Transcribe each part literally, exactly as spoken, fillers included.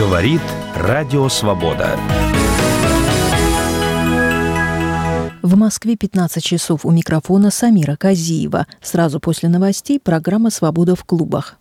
Говорит Радио Свобода. В Москве пятнадцать часов. У микрофона Самира Казиева. Сразу после новостей программа «Свобода в клубах».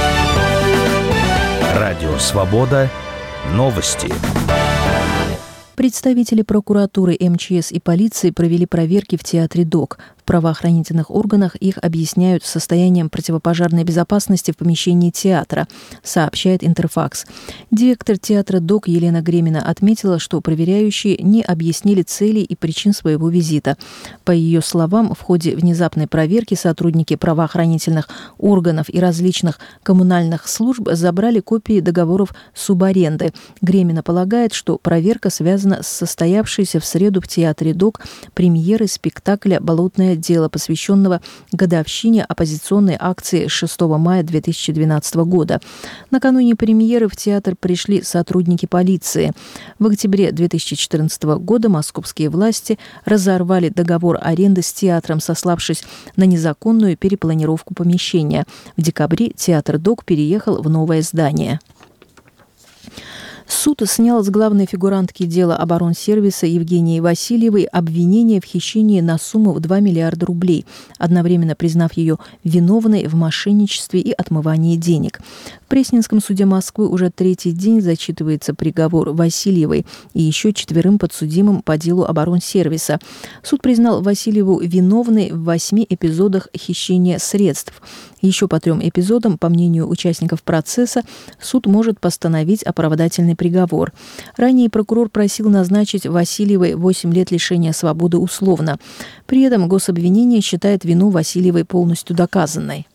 Радио Свобода. Новости. Представители прокуратуры, эм че эс и полиции провели проверки в театре ДОК. В правоохранительных органах их объясняют состоянием противопожарной безопасности в помещении театра, сообщает Интерфакс. Директор театра ДОК Елена Гремина отметила, что проверяющие не объяснили целей и причин своего визита. По ее словам, в ходе внезапной проверки сотрудники правоохранительных органов и различных коммунальных служб забрали копии договоров субаренды. Гремина полагает, что проверка связана с состоявшейся в среду в театре ДОК премьерой спектакля «Болотное дело», посвященного годовщине оппозиционной акции шестого мая две тысячи двенадцатого года. Накануне премьеры в театр пришли сотрудники полиции. В октябре две тысячи четырнадцатого года московские власти разорвали договор аренды с театром, сославшись на незаконную перепланировку помещения. В декабре театр ДОК переехал в новое здание. Суд снял с главной фигурантки дела оборонсервиса Евгении Васильевой обвинение в хищении на сумму в два миллиарда рублей, одновременно признав ее виновной в мошенничестве и отмывании денег. В Пресненском суде Москвы уже третий день зачитывается приговор Васильевой и еще четверым подсудимым по делу оборонсервиса. Суд признал Васильеву виновной в восьми эпизодах хищения средств. Еще по трем эпизодам, по мнению участников процесса, суд может постановить оправдательный приговор. Ранее прокурор просил назначить Васильевой восемь лет лишения свободы условно. При этом гособвинение считает вину Васильевой полностью доказанной.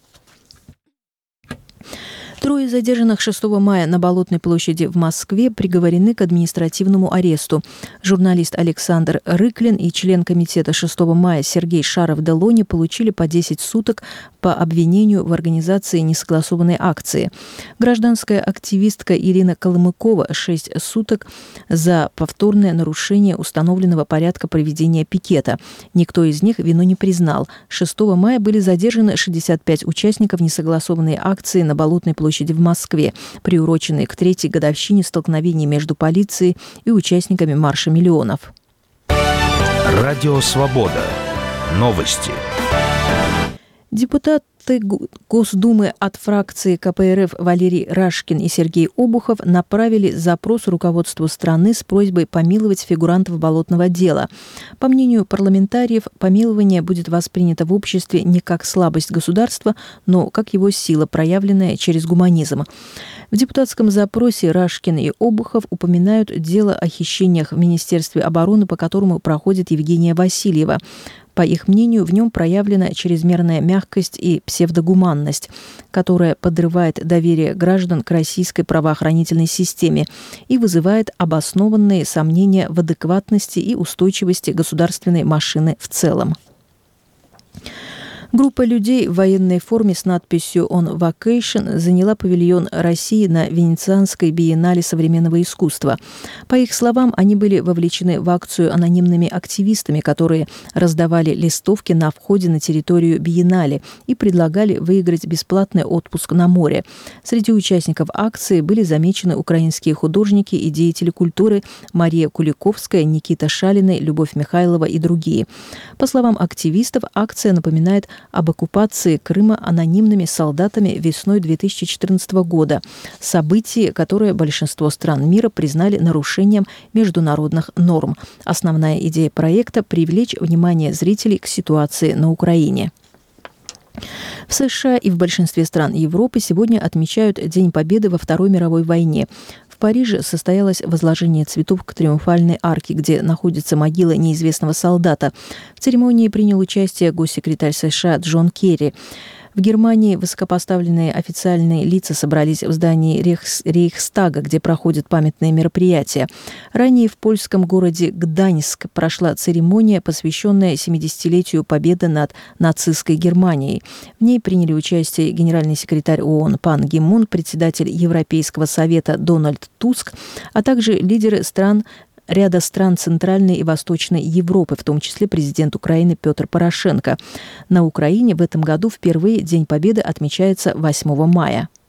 Трое задержанных шестого мая на Болотной площади в Москве приговорены к административному аресту. Журналист Александр Рыклин и член комитета шестого мая Сергей Шаров-Делони получили по десять суток по обвинению в организации несогласованной акции. Гражданская активистка Ирина Колымыкова шесть суток за повторное нарушение установленного порядка проведения пикета. Никто из них вину не признал. шестого мая были задержаны шестьдесят пять участников несогласованной акции на Болотной площади в Москве, приуроченные к третьей годовщине столкновений между полицией и участниками марша миллионов. Радио Свобода. Новости. Депутаты Госдумы от фракции ка пэ эр эф Валерий Рашкин и Сергей Обухов направили запрос руководству страны с просьбой помиловать фигурантов болотного дела. По мнению парламентариев, помилование будет воспринято в обществе не как слабость государства, но как его сила, проявленная через гуманизм. В депутатском запросе Рашкин и Обухов упоминают дело о хищениях в Министерстве обороны, по которому проходит Евгения Васильева. По их мнению, в нем проявлена чрезмерная мягкость и псевдогуманность, которая подрывает доверие граждан к российской правоохранительной системе и вызывает обоснованные сомнения в адекватности и устойчивости государственной машины в целом. Группа людей в военной форме с надписью «On Vacation» заняла павильон России на Венецианской биеннале современного искусства. По их словам, они были вовлечены в акцию анонимными активистами, которые раздавали листовки на входе на территорию биеннале и предлагали выиграть бесплатный отпуск на море. Среди участников акции были замечены украинские художники и деятели культуры Мария Куликовская, Никита Шалиный, Любовь Михайлова и другие. По словам активистов, акция напоминает об оккупации Крыма анонимными солдатами весной две тысячи четырнадцатого года. Событие, которое большинство стран мира признали нарушением международных норм. Основная идея проекта – привлечь внимание зрителей к ситуации на Украине. В США и в большинстве стран Европы сегодня отмечают День Победы во Второй мировой войне. В Париже состоялось возложение цветов к Триумфальной арке, где находится могила неизвестного солдата. В церемонии принял участие госсекретарь США Джон Керри. В Германии высокопоставленные официальные лица собрались в здании Рейхс- Рейхстага, где проходят памятные мероприятия. Ранее в польском городе Гданьск прошла церемония, посвященная семидесятилетию победы над нацистской Германией. В ней приняли участие генеральный секретарь ООН Пан Ги Мун, председатель Европейского совета Дональд Туск, а также лидеры стран ряда стран Центральной и Восточной Европы, в том числе президент Украины Петр Порошенко. На Украине в этом году впервые День Победы отмечается восьмого мая.